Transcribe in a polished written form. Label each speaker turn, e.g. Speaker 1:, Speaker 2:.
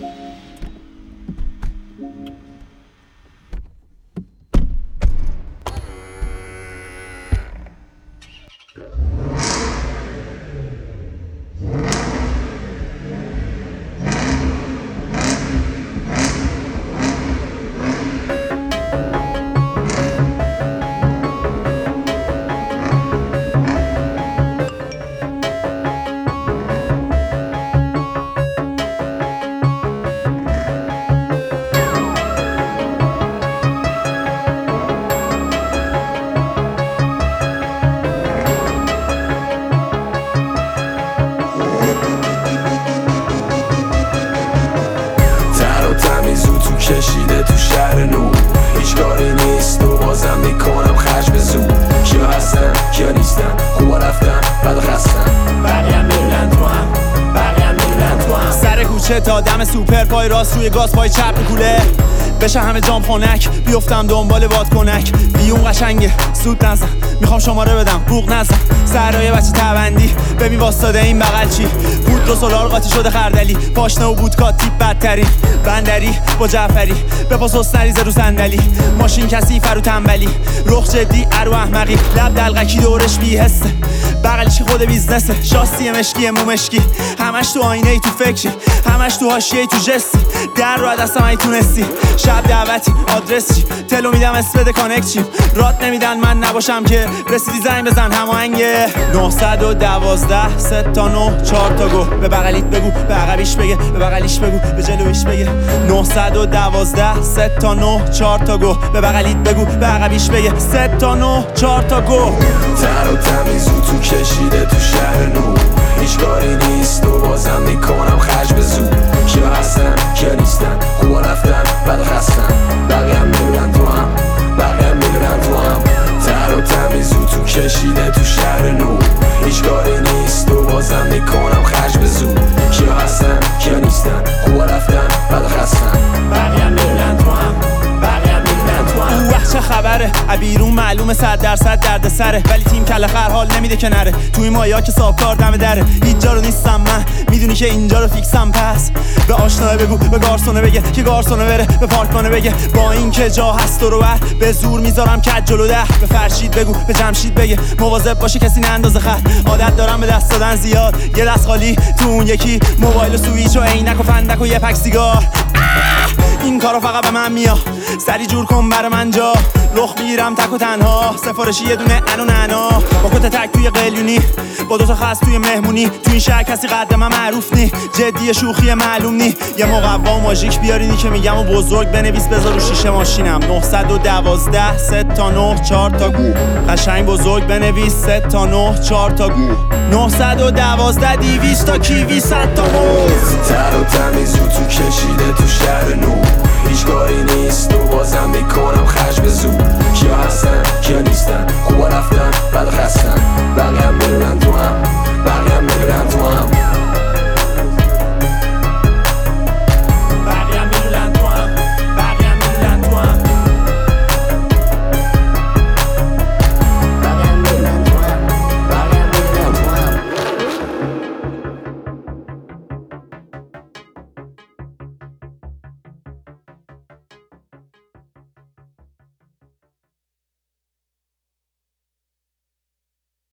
Speaker 1: کشیده تو شهر نور، هیچ کاری نیست و بازم میکنم خرج به زور. کیا هستن کیا نیستن، خوبا رفتن بعد خستن، بقیه میرن تو هم، بقیه میرن تو هم.
Speaker 2: سر کوچه تا دم سوپر، پای راست روی گاز پای چپ کوله، بشه همه جام خنک، بیفتم دنبال بادکنک. بیون قشنگه سود نزن، میخوام شماره بدم بوق نزن. سرای بچه تبندی ببین واسطاده این بغل چی، بود دو سولار قاطی شده خردلی، پاشنه و بودکا تیپ بدترین. بندری با جعفری بپاس حسنریز رو صندلی، ماشین کسی فرو تنبلی، رخ جدی ارو احمقی، لب دلغکی دورش بی حسه، بغلش خود بیزنسه، شاسی مشکی مو مشکی، همش تو آینه ای تو فکری، همش تو حاشیه تو جستی، در رو دستم ای تونستی. شب دعوتی آدرس چی، تلو میدم اسپد کانکت چیم، رات نمیدن من نباشم که رسیدی زنگ بزن هماهنگه. 912 3 تا 9 4 تا گو، به بغلیت بگو به عقبیش بگه، به بغلیش بگو به جلویش بگه. 912 3 تا 9 4 تا گو، به بغلیت بگو به عقبیش بگه. 3 تا 9 4 تا گو.
Speaker 1: تر و تمیز و تو کشیده تو شهر نور، هیچ کاری نیست و بازم میکنم خرج به زور. کیا هستن کیا نیستن، خوبا رفتن بعد خستن، بقیه هم میرن تو هم، بقیه هم میرن تو هم. تر و تمیز و تو کشیده تو شهر نور، هیچ کاری نیست و بازم میکنم خرج به زور. کیا هستن کیا نیستن، خوبا رفتن بعد خستن، بقیه هم میرن تو هم، بقیه هم میرن تو هم.
Speaker 2: اوه چه خبره، بیرون معلومه 100% درد سره، ولی تیم کله خر حال نمیده که نره. توی مایا که صاحبکار دم دره، هیچ جا رو نیستم من، میدونی که اینجا رو فیکسم. پس به آشناه بگو، به گارسونه بگه که گارسونه بره، به پارکمانه بگه با این که جا هست رو بر، به زور میذارم کج جلو ده. به فرشید بگو به جمشید بگه مواظب باشه کسی نندازه خط. عادت دارم به دست دادن زیاد، یه دست خالی تو اون یکی، موبایل و سویچ و عینک و فندک و یه پک سیگار. این کارو فقط به من میاد، سری جور کن برا من جا، لخ میگیرم تک و تنها، سفارشی یه دونه انو نعنا، با کت تک توی قلیونی، با دوتا خاص توی مهمونی. تو این شهر کسی قد من معروف نی، جدی شوخی معلوم نی. یه مقوا و ماژیک بیارینی که میگم و بزرگ بنویس بذار رو شیشه ماشینم. 912 3 تا 9 4 تا گو، قشنگ بزرگ بنویس 3 تا 9 4 تا گو. 912 200 تا کیوی 100 تا موز.
Speaker 1: تر و تمیز و تو کشیده تو شهر نور، هیچ کاری نیست و بازم میکنم خرج به زور. کیا هستن کیا نیستن، خوبا رفتن بعد خستن، بقیه هم میرن تو هم،